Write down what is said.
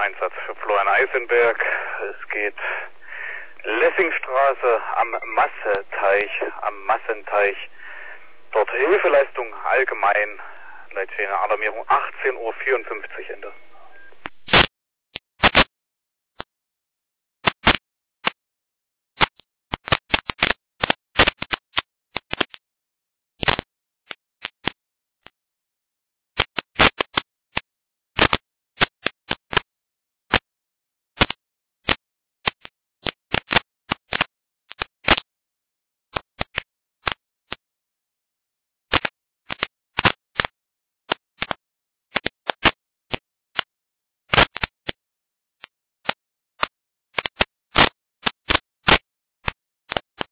Einsatz für Florian Eisenberg. Es geht Lessingstraße am Massenteich. Dort Hilfeleistung allgemein. Leitstelle Alarmierung 18:54 Uhr Ende.